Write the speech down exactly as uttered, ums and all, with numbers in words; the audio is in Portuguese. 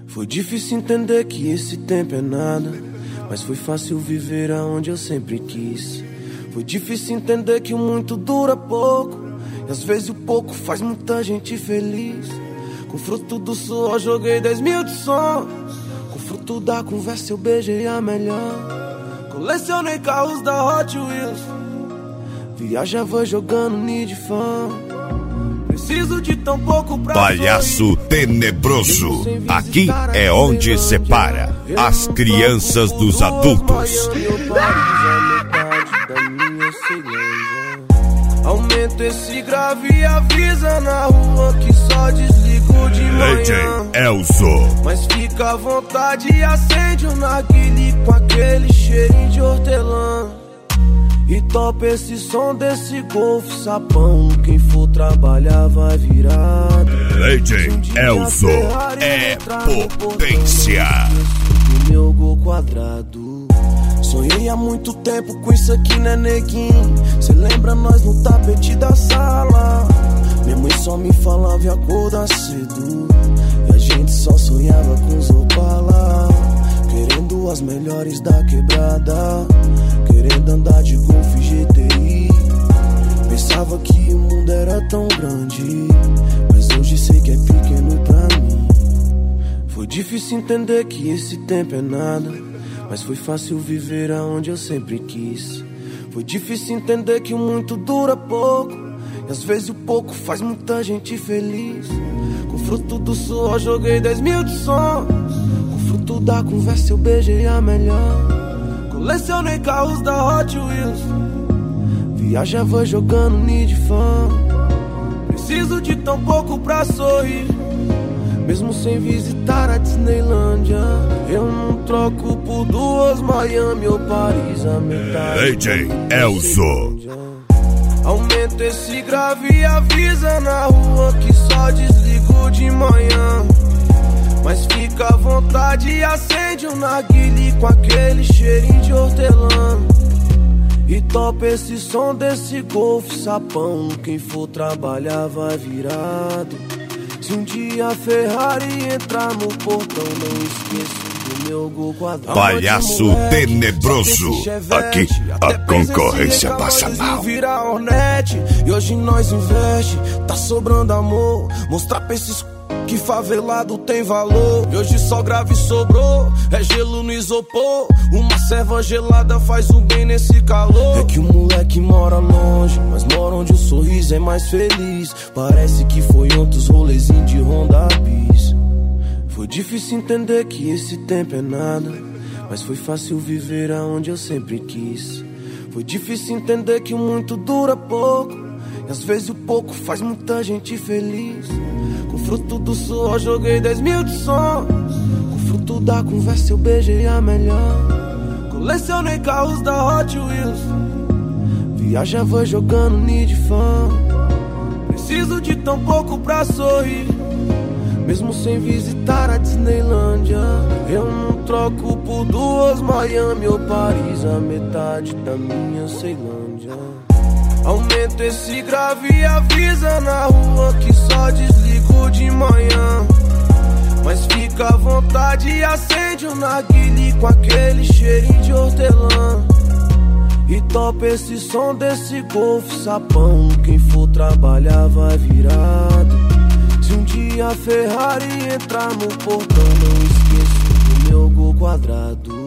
Foi difícil entender que esse tempo é nada, mas foi fácil viver aonde eu sempre quis. Foi difícil entender que o muito dura pouco, e às vezes o pouco faz muita gente feliz. Com fruto do suor joguei dez mil de sonhos, com fruto da conversa eu beijei a melhor. Colecionei carros da Hot Wheels, viajava jogando Need Fan. Preciso de tão pouco pra Palhaço sorrir. Tenebroso. Aqui é onde separa as crianças dos adultos. Aumento esse grave e avisa na rua que só desligo de manhã. D J Elzo. Mas fica à vontade e acende o narguile com aquele cheirinho de hortelã. E topa esse som desse golfe sapão. Quem for trabalhar vai virado. D J Elzo é potência. O meu gol quadrado. Sonhei há muito tempo com isso aqui, né, neguinho? Cê lembra nós no tapete da sala? Minha mãe só me falava e acordar cedo, e a gente só sonhava com os Opala. Querendo as melhores da quebrada, querendo andar de Golf G T I. Pensava que o mundo era tão grande, mas hoje sei que é pequeno pra mim. Foi difícil entender que esse tempo é nada, mas foi fácil viver aonde eu sempre quis. Foi difícil entender que o muito dura pouco, e às vezes o pouco faz muita gente feliz. Com fruto do suor joguei dez mil de sonhos, com fruto da conversa eu beijei a melhor. Colecionei carros da Hot Wheels, viajava jogando Need Fan. Preciso de tão pouco pra sorrir, mesmo sem visitar a Disneylândia. Eu não troco por duas Miami ou Paris, a metade. D J Elzo. Aumento esse grave e avisa na rua que só desligo de manhã. Mas fica à vontade e acende o narguile com aquele cheirinho de hortelã. E topa esse som desse golfe sapão. Quem for trabalhar vai virado. Se um dia a Ferrari entrar no portão, não esqueço do meu gol quadrado. Palhaço Tenebroso. Aqui a concorrência passa mal. Vira Hornet, e hoje nós investe. Tá sobrando amor, mostrar pra esses que favelado tem valor. E hoje só grave sobrou, é gelo no isopor. Uma serva gelada faz um bem nesse calor. É que o moleque mora longe, mas mora onde o sorriso é mais feliz. Parece que foi ontem os rolezinhos de Honda Bis. Foi difícil entender que esse tempo é nada, mas foi fácil viver aonde eu sempre quis. Foi difícil entender que o muito dura pouco, e às vezes o pouco faz muita gente feliz. Com fruto do suor joguei dez mil de sonhos, com fruto da conversa eu beijei a melhor. Colecionei carros da Hot Wheels, viajava jogando Need Fan. Preciso de tão pouco pra sorrir, mesmo sem visitar a Disneylândia. Eu não troco por duas Miami ou Paris, a metade da minha Ceilândia. Aumento esse grave e avisa na rua que só desligo de manhã. Mas fica à vontade e acende o narguile com aquele cheirinho de hortelã. E topa esse som desse golfe sapão. Quem for trabalhar vai virado. Se um dia a Ferrari entrar no portão, não esqueço do meu gol quadrado.